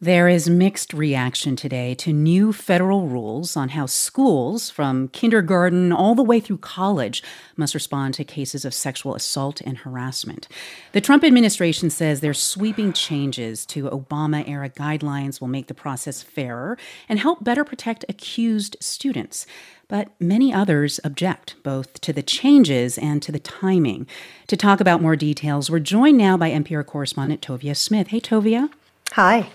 There is mixed reaction today to new federal rules on how schools, from kindergarten all the way through college, must respond to cases of sexual assault and harassment. The Trump administration says their sweeping changes to Obama-era guidelines will make the process fairer and help better protect accused students. But many others object, both to the changes and to the timing. To talk about more details, we're joined now by NPR correspondent Tovia Smith. Hey, Tovia. Hi.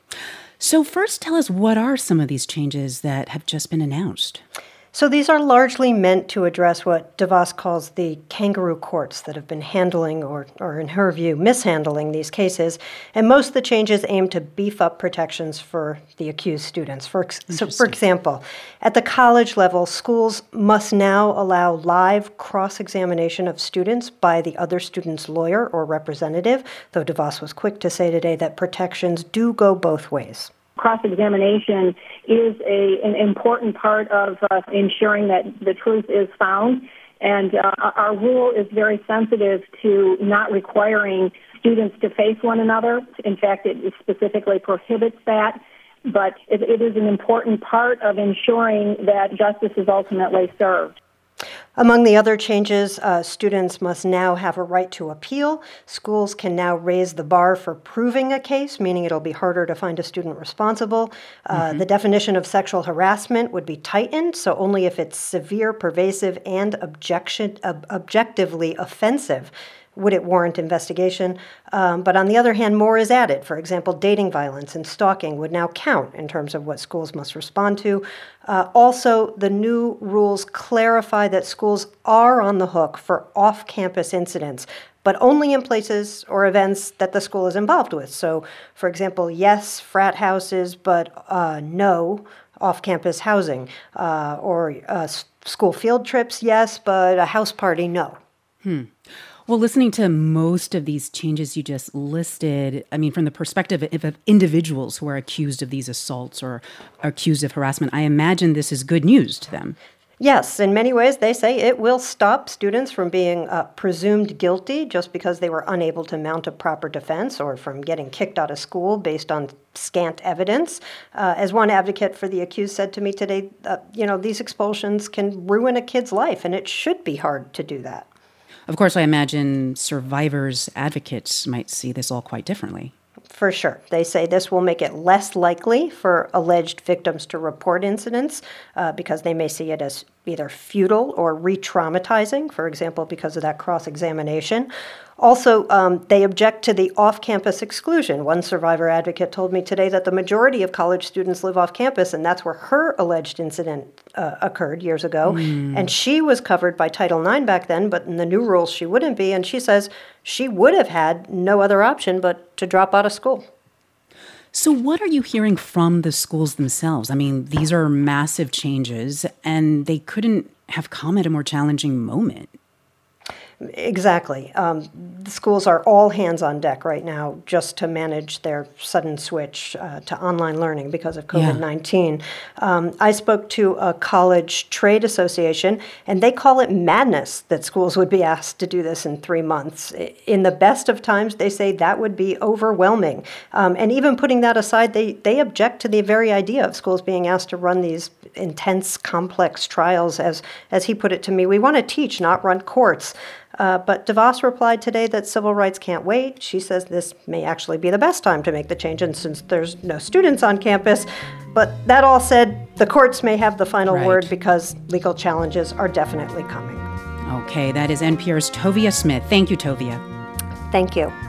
So first, tell us, what are some of these changes that have just been announced? So these are largely meant to address what DeVos calls the kangaroo courts that have been handling, or in her view, mishandling these cases. And most of the changes aim to beef up protections for the accused students. For example, at the college level, schools must now allow live cross-examination of students by the other student's lawyer or representative, though DeVos was quick to say today that protections do go both ways. Cross-examination is an important part of ensuring that the truth is found, and our rule is very sensitive to not requiring students to face one another. In fact, it specifically prohibits that, but it is an important part of ensuring that justice is ultimately served. Among the other changes, students must now have a right to appeal. Schools can now raise the bar for proving a case, meaning it'll be harder to find a student responsible. The definition of sexual harassment would be tightened, so only if it's severe, pervasive, and objectively offensive would it warrant investigation. But on the other hand, more is added. For example, dating violence and stalking would now count in terms of what schools must respond to. Also, the new rules clarify that schools are on the hook for off-campus incidents, but only in places or events that the school is involved with. So, for example, yes, frat houses, but no off-campus housing. Or school field trips, yes, but a house party, no. Well, listening to most of these changes you just listed, I mean, from the perspective of individuals who are accused of these assaults or are accused of harassment, I imagine this is good news to them. Yes, in many ways, they say it will stop students from being presumed guilty just because they were unable to mount a proper defense, or from getting kicked out of school based on scant evidence. As one advocate for the accused said to me today, these expulsions can ruin a kid's life, and it should be hard to do that. Of course, I imagine survivors' advocates might see this all quite differently. For sure. They say this will make it less likely for alleged victims to report incidents because they may see it as either futile or re-traumatizing, for example, because of that cross-examination. Also, they object to the off-campus exclusion. One survivor advocate told me today that the majority of college students live off-campus, and that's where her alleged incident occurred years ago. And she was covered by Title IX back then, but in the new rules she wouldn't be. And she says she would have had no other option but to drop out of school. So what are you hearing from the schools themselves? I mean, these are massive changes, and they couldn't have come at a more challenging moment. Exactly. The schools are all hands on deck right now just to manage their sudden switch to online learning because of COVID-19. I spoke to a college trade association, and they call it madness that schools would be asked to do this in 3 months. In the best of times, they say that would be overwhelming. And even putting that aside, they object to the very idea of schools being asked to run these intense, complex trials. As he put it to me, we want to teach, not run courts. But DeVos replied today that civil rights can't wait. She says this may actually be the best time to make the change, and since there's no students on campus. But that all said, the courts may have the final word because legal challenges are definitely coming. Okay, that is NPR's Tovia Smith. Thank you, Tovia. Thank you.